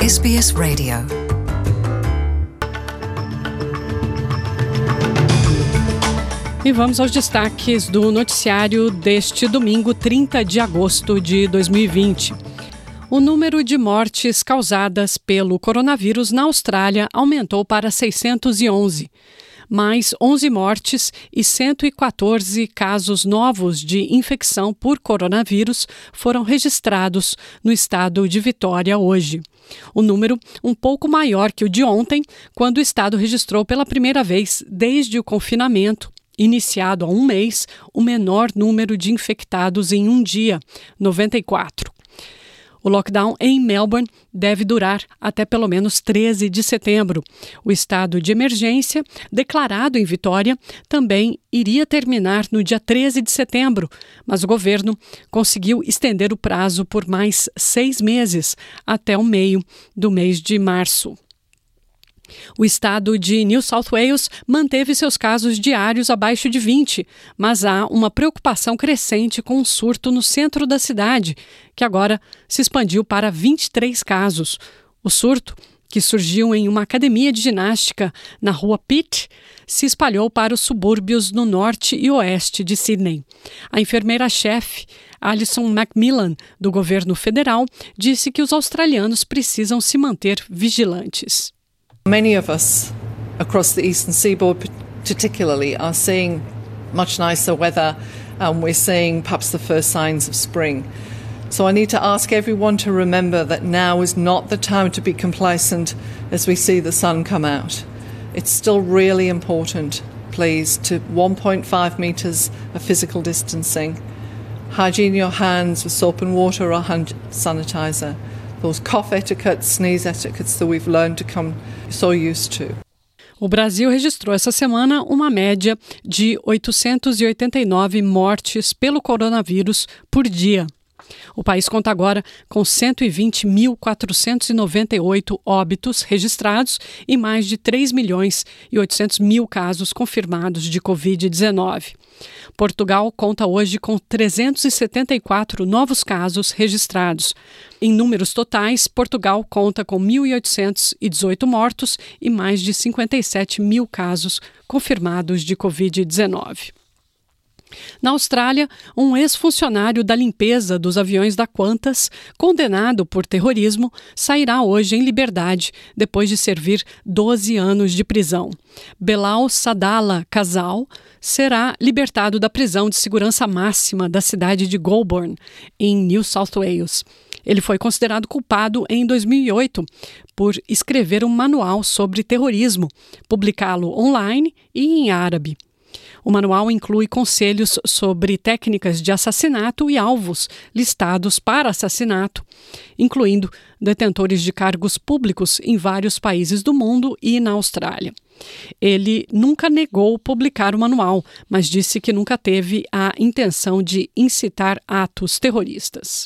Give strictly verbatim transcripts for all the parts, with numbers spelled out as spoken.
S B S Radio. E vamos aos destaques do noticiário deste domingo, trinta de agosto de dois mil e vinte. O número de mortes causadas pelo coronavírus na Austrália aumentou para seiscentos e onze. Mais onze mortes e cento e quatorze casos novos de infecção por coronavírus foram registrados no estado de Vitória hoje. O número um pouco maior que o de ontem, quando o estado registrou pela primeira vez desde o confinamento, iniciado há um mês, o menor número de infectados em um dia, noventa e quatro. O lockdown em Melbourne deve durar até pelo menos treze de setembro. O estado de emergência, declarado em Vitória, também iria terminar no dia treze de setembro, mas o governo conseguiu estender o prazo por mais seis meses, até o meio do mês de março. O estado de New South Wales manteve seus casos diários abaixo de vinte, mas há uma preocupação crescente com um surto no centro da cidade, que agora se expandiu para vinte e três casos. O surto, que surgiu em uma academia de ginástica na rua Pitt, se espalhou para os subúrbios no norte e oeste de Sydney. A enfermeira-chefe, Alison Macmillan, do governo federal, disse que os australianos precisam se manter vigilantes. Many of us across the eastern seaboard particularly are seeing much nicer weather and we're seeing perhaps the first signs of spring. So I need to ask everyone to remember that now is not the time to be complacent as we see the sun come out. It's still really important, please, to one point five metres of physical distancing. Hygiene your hands with soap and water or hand sanitizer. Those cough etiquettes, sneeze etiquettes that we've learned to come so used to. O Brasil registrou essa semana uma média de oitocentos e oitenta e nove mortes pelo coronavírus por dia. O país conta agora com cento e vinte mil quatrocentos e noventa e oito óbitos registrados e mais de três milhões e oitocentos mil casos confirmados de covid dezenove. Portugal conta hoje com trezentos e setenta e quatro novos casos registrados. Em números totais, Portugal conta com mil oitocentos e dezoito mortos e mais de cinquenta e sete mil casos confirmados de covid dezenove. Na Austrália, um ex-funcionário da limpeza dos aviões da Qantas, condenado por terrorismo, sairá hoje em liberdade depois de servir doze anos de prisão. Belal Sadala Casal será libertado da prisão de segurança máxima da cidade de Goulburn, em New South Wales. Ele foi considerado culpado em dois mil e oito por escrever um manual sobre terrorismo, publicá-lo online e em árabe. O manual inclui conselhos sobre técnicas de assassinato e alvos listados para assassinato, incluindo detentores de cargos públicos em vários países do mundo e na Austrália. Ele nunca negou publicar o manual, mas disse que nunca teve a intenção de incitar atos terroristas.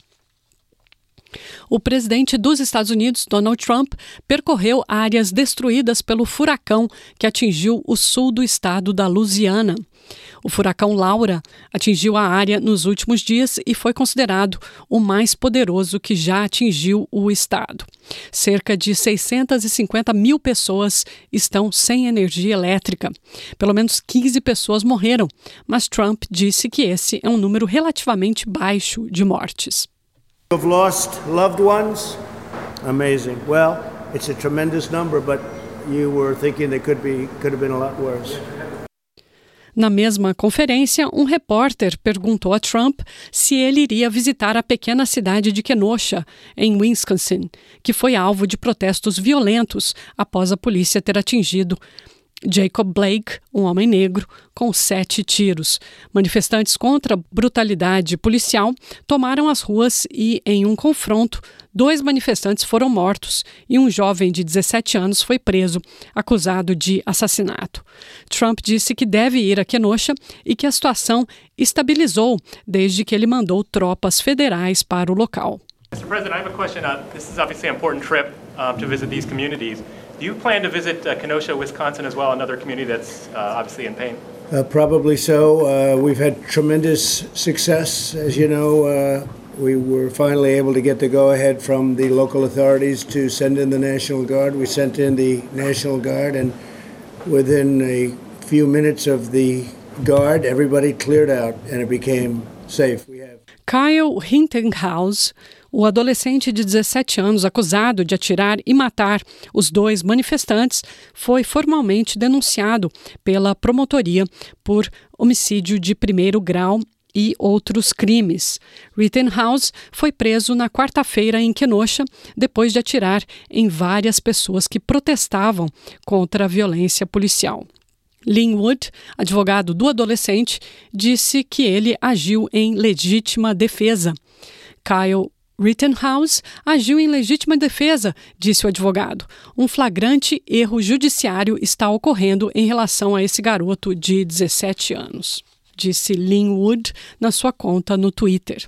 O presidente dos Estados Unidos, Donald Trump, percorreu áreas destruídas pelo furacão que atingiu o sul do estado da Louisiana. O furacão Laura atingiu a área nos últimos dias e foi considerado o mais poderoso que já atingiu o estado. Cerca de seiscentas e cinquenta mil pessoas estão sem energia elétrica. Pelo menos quinze pessoas morreram, mas Trump disse que esse é um número relativamente baixo de mortes. Have lost loved ones? Amazing. Well, it's a tremendous number, but you were thinking it could be could have been a lot worse. Na mesma conferência, um repórter perguntou a Trump se ele iria visitar a pequena cidade de Kenosha, em Wisconsin, que foi alvo de protestos violentos após a polícia ter atingido Jacob Blake, um homem negro, com sete tiros. Manifestantes contra a brutalidade policial tomaram as ruas e, em um confronto, dois manifestantes foram mortos e um jovem de dezessete anos foi preso, acusado de assassinato. Trump disse que deve ir a Kenosha e que a situação estabilizou desde que ele mandou tropas federais para o local. Mister President, I have a question. Uh, this is obviously an important trip um, to visit these communities. Do you plan to visit uh, Kenosha, Wisconsin as well, another community that's uh, obviously in pain? Uh, probably so. Uh, we've had tremendous success, as you know, uh, We were finally able to get the go-ahead from the local authorities to send in the National Guard. We sent in the National Guard, and within a few minutes of the Guard, everybody cleared out and it became safe. We have... Kyle Rittenhouse, o adolescente de dezessete anos acusado de atirar e matar os dois manifestantes, foi formalmente denunciado pela promotoria por homicídio de primeiro grau e outros crimes. Rittenhouse foi preso na quarta-feira em Kenosha, depois de atirar em várias pessoas que protestavam contra a violência policial. Linwood, advogado do adolescente, disse que ele agiu em legítima defesa. Kyle Rittenhouse agiu em legítima defesa, disse o advogado. Um flagrante erro judiciário está ocorrendo em relação a esse garoto de dezessete anos, disse Linwood na sua conta no Twitter.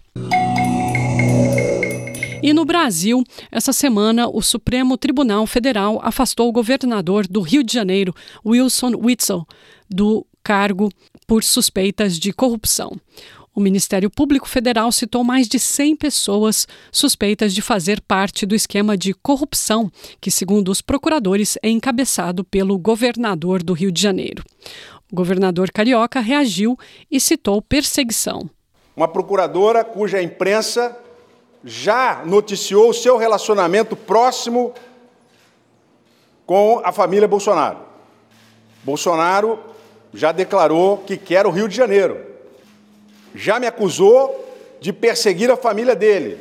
E no Brasil, essa semana, o Supremo Tribunal Federal afastou o governador do Rio de Janeiro, Wilson Witzel, do cargo por suspeitas de corrupção. O Ministério Público Federal citou mais de cem pessoas suspeitas de fazer parte do esquema de corrupção, que, segundo os procuradores, é encabeçado pelo governador do Rio de Janeiro. O governador carioca reagiu e citou perseguição. Uma procuradora cuja imprensa já noticiou o seu relacionamento próximo com a família Bolsonaro. Bolsonaro já declarou que quer o Rio de Janeiro. Já me acusou de perseguir a família dele.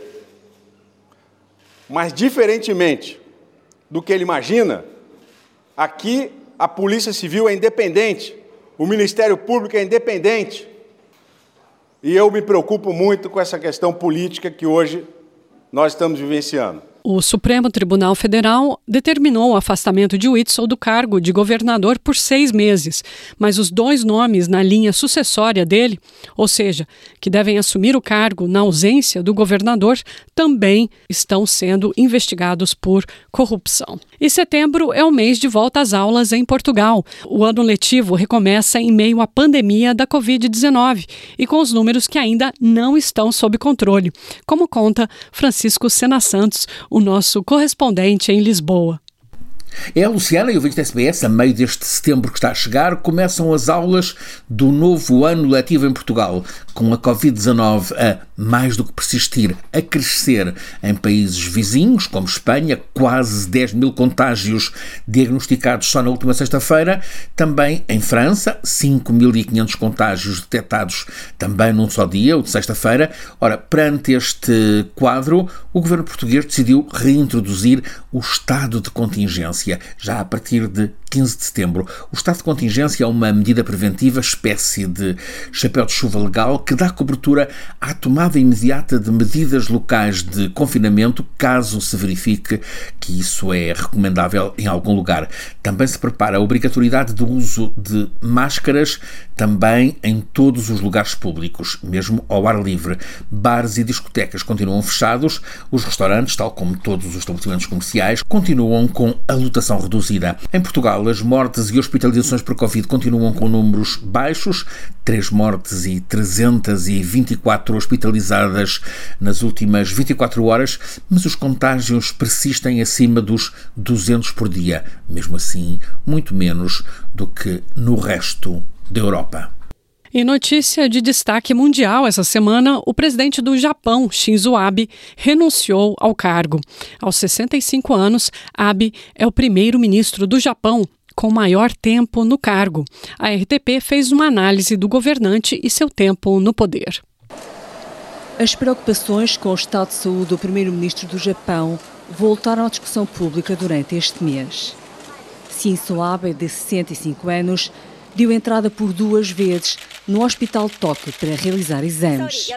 Mas, diferentemente do que ele imagina, aqui a Polícia Civil é independente, o Ministério Público é independente. E eu me preocupo muito com essa questão política que hoje nós estamos vivenciando. O Supremo Tribunal Federal determinou o afastamento de Witzel do cargo de governador por seis meses, mas os dois nomes na linha sucessória dele, ou seja, que devem assumir o cargo na ausência do governador, também estão sendo investigados por corrupção. E setembro é o mês de volta às aulas em Portugal. O ano letivo recomeça em meio à pandemia da covid dezenove e com os números que ainda não estão sob controle, como conta Francisco Sena Santos, o nosso correspondente em Lisboa. É a Luciana e o ouvinte da S B S, a meio deste setembro que está a chegar, começam as aulas do novo ano letivo em Portugal, com a covid dezenove a, mais do que persistir, a crescer em países vizinhos, como Espanha, quase dez mil contágios diagnosticados só na última sexta-feira, também em França, cinco mil e quinhentos contágios detectados também num só dia, o de sexta-feira. Ora, perante este quadro, o governo português decidiu reintroduzir o estado de contingência. Já a partir de quinze de setembro. O estado de contingência é uma medida preventiva, espécie de chapéu de chuva legal, que dá cobertura à tomada imediata de medidas locais de confinamento, caso se verifique que isso é recomendável em algum lugar. Também se prepara a obrigatoriedade do uso de máscaras também em todos os lugares públicos, mesmo ao ar livre. Bares e discotecas continuam fechados, os restaurantes, tal como todos os estabelecimentos comerciais, continuam com a lotação reduzida. Em Portugal, as mortes e hospitalizações por Covid continuam com números baixos, três mortes e trezentas e vinte e quatro hospitalizadas nas últimas vinte e quatro horas, mas os contágios persistem acima dos duzentos por dia, mesmo assim, muito menos do que no resto da Europa. Em notícia de destaque mundial essa semana, o presidente do Japão, Shinzo Abe, renunciou ao cargo. Aos sessenta e cinco anos, Abe é o primeiro-ministro do Japão com maior tempo no cargo. A R T P fez uma análise do governante e seu tempo no poder. As preocupações com o estado de saúde do primeiro-ministro do Japão voltaram à discussão pública durante este mês. Shinzo Abe, de sessenta e cinco anos, deu entrada por duas vezes no Hospital de Tóquio para realizar exames.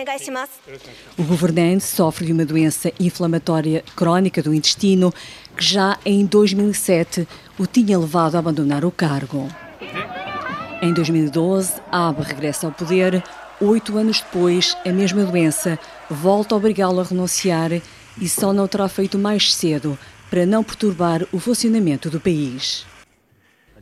O governante sofre de uma doença inflamatória crónica do intestino que já em dois mil e sete o tinha levado a abandonar o cargo. Em dois mil e doze, Abe regressa ao poder. Oito anos depois, a mesma doença volta a obrigá-lo a renunciar e só não terá feito mais cedo para não perturbar o funcionamento do país.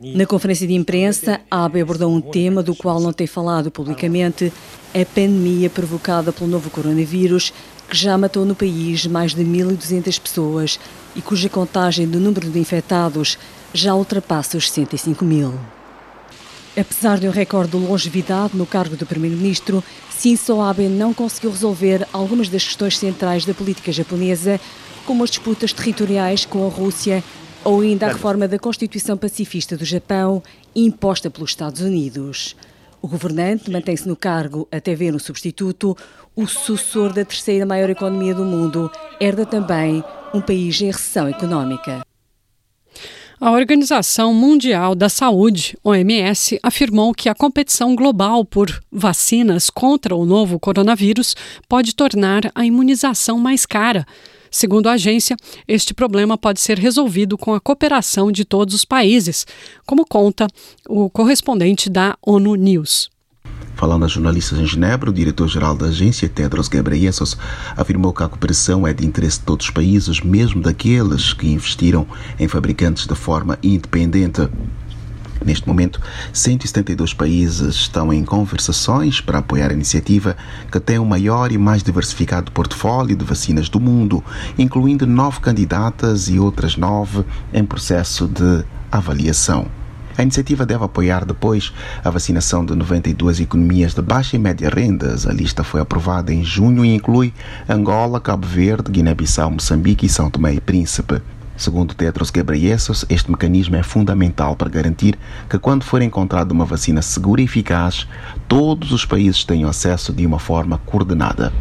Na conferência de imprensa, a ABE abordou um tema do qual não tem falado publicamente, a pandemia provocada pelo novo coronavírus, que já matou no país mais de mil e duzentas pessoas e cuja contagem do número de infectados já ultrapassa os sessenta e cinco mil. Apesar de um recorde de longevidade no cargo do primeiro-ministro, Shinzo Abe não conseguiu resolver algumas das questões centrais da política japonesa, como as disputas territoriais com a Rússia ou ainda a reforma da Constituição Pacifista do Japão, imposta pelos Estados Unidos. O governante mantém-se no cargo até ver um substituto. O sucessor da terceira maior economia do mundo herda também um país em recessão económica. A Organização Mundial da Saúde, O M S, afirmou que a competição global por vacinas contra o novo coronavírus pode tornar a imunização mais cara. Segundo a agência, este problema pode ser resolvido com a cooperação de todos os países, como conta o correspondente da ONU News. Falando a jornalistas em Genebra, o diretor-geral da agência, Tedros Ghebreyesus, afirmou que a cooperação é de interesse de todos os países, mesmo daqueles que investiram em fabricantes de forma independente. Neste momento, cento e setenta e dois países estão em conversações para apoiar a iniciativa, que tem o maior e mais diversificado portfólio de vacinas do mundo, incluindo nove candidatas e outras nove em processo de avaliação. A iniciativa deve apoiar depois a vacinação de noventa e duas economias de baixa e média rendas. A lista foi aprovada em junho e inclui Angola, Cabo Verde, Guiné-Bissau, Moçambique e São Tomé e Príncipe. Segundo Tedros Ghebreyesus, este mecanismo é fundamental para garantir que, quando for encontrada uma vacina segura e eficaz, todos os países tenham acesso de uma forma coordenada.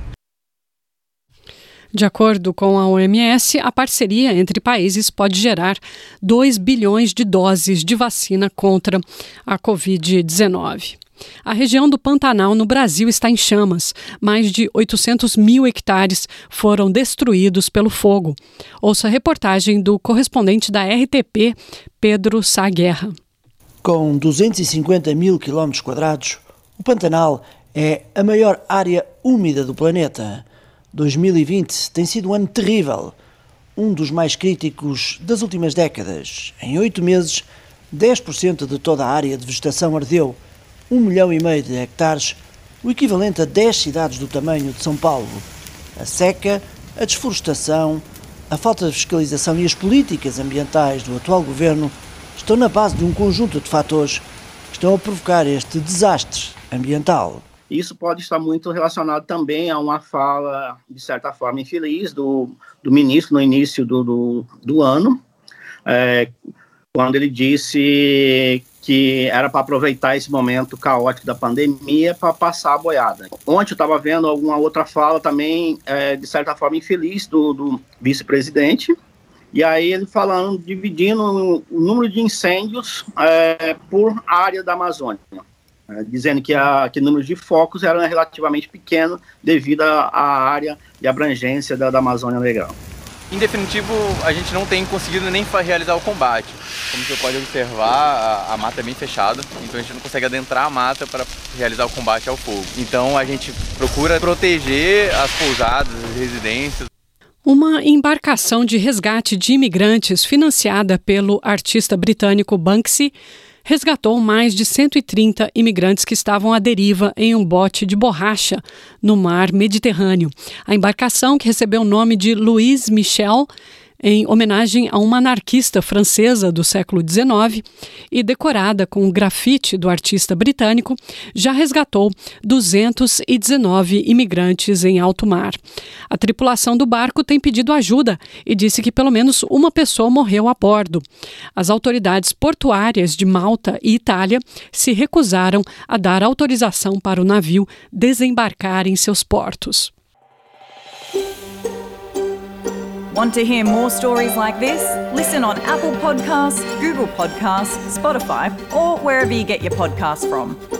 De acordo com a O M S, a parceria entre países pode gerar dois bilhões de doses de vacina contra a covid dezenove. A região do Pantanal, no Brasil, está em chamas. Mais de oitocentos mil hectares foram destruídos pelo fogo. Ouça a reportagem do correspondente da R T P, Pedro Sá Guerra. Com duzentos e cinquenta mil quilómetros quadrados, o Pantanal é a maior área úmida do planeta. dois mil e vinte tem sido um ano terrível, um dos mais críticos das últimas décadas. Em oito meses, dez por cento de toda a área de vegetação ardeu, um milhão e meio de hectares, o equivalente a dez cidades do tamanho de São Paulo. A seca, a desflorestação, a falta de fiscalização e as políticas ambientais do atual governo estão na base de um conjunto de fatores que estão a provocar este desastre ambiental. Isso pode estar muito relacionado também a uma fala, de certa forma, infeliz do, do ministro no início do, do, do ano, é, quando ele disse que era para aproveitar esse momento caótico da pandemia para passar a boiada. Ontem eu estava vendo alguma outra fala também, é, de certa forma, infeliz do, do vice-presidente, e aí ele falando, dividindo o número de incêndios é, por área da Amazônia. Dizendo que, a, que o número de focos era relativamente pequeno devido à área de abrangência da, da Amazônia Legal. Em definitivo, a gente não tem conseguido nem realizar o combate. Como você pode observar, a, a mata é bem fechada, então a gente não consegue adentrar a mata para realizar o combate ao fogo. Então a gente procura proteger as pousadas, as residências. Uma embarcação de resgate de imigrantes financiada pelo artista britânico Banksy resgatou mais de cento e trinta imigrantes que estavam à deriva em um bote de borracha no mar Mediterrâneo. A embarcação, que recebeu o nome de Louise Michel, em homenagem a uma anarquista francesa do século dezenove e decorada com o grafite do artista britânico, já resgatou duzentos e dezenove imigrantes em alto mar. A tripulação do barco tem pedido ajuda e disse que pelo menos uma pessoa morreu a bordo. As autoridades portuárias de Malta e Itália se recusaram a dar autorização para o navio desembarcar em seus portos. Want to hear more stories like this? Listen on Apple Podcasts, Google Podcasts, Spotify, or wherever you get your podcasts from.